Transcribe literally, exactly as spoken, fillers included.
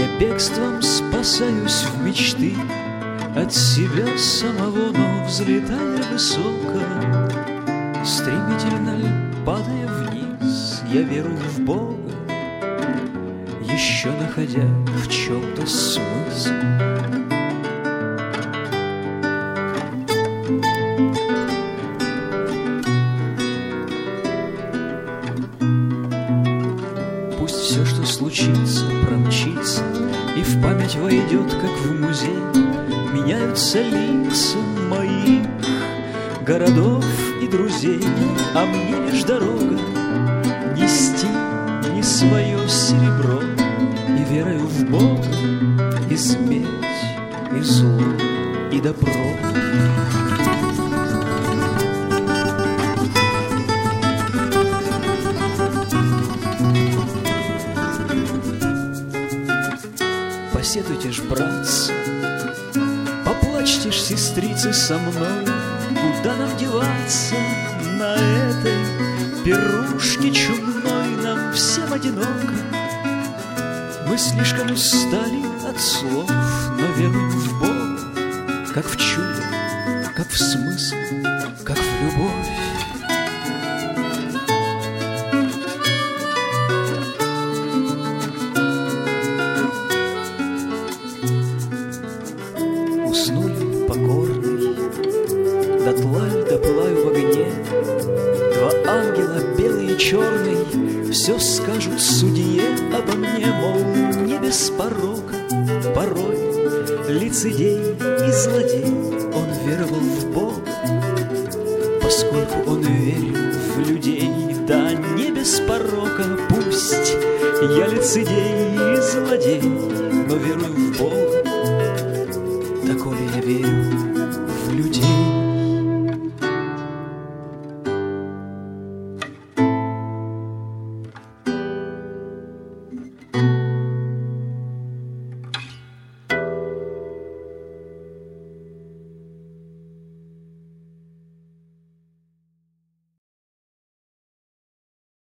Я бегством спасаюсь в мечты от себя самого, но взлетая высоко, стремительно падая вниз, я верую в Бога, еще находя в чем-то смысл. Пусть все, что случится, промчится и в память войдет, как в музей. Меняются лица моих городов и друзей, а мне лишь дорога нести не свое серебро, и верою в Бога изметь и зло, и добро. Посетуйте ж, братцы, поплачьте ж, сестрицы, со мной, куда нам деваться на этой пирушке чумной? Нам всем одиноко, мы слишком устали от слов, но веруем в Бога, как в чудо, как в смысл, как в любовь. Уснули покорный, дотла ль допылаю в огне. Два ангела, белый и черный, все скажут судье обо мне, мол, не без порока, порой лицедей и злодей. Он веровал в Бога, поскольку он верил в людей. Да, не без порока, пусть я лицедей и злодей, но верую в Бога, доколе я верю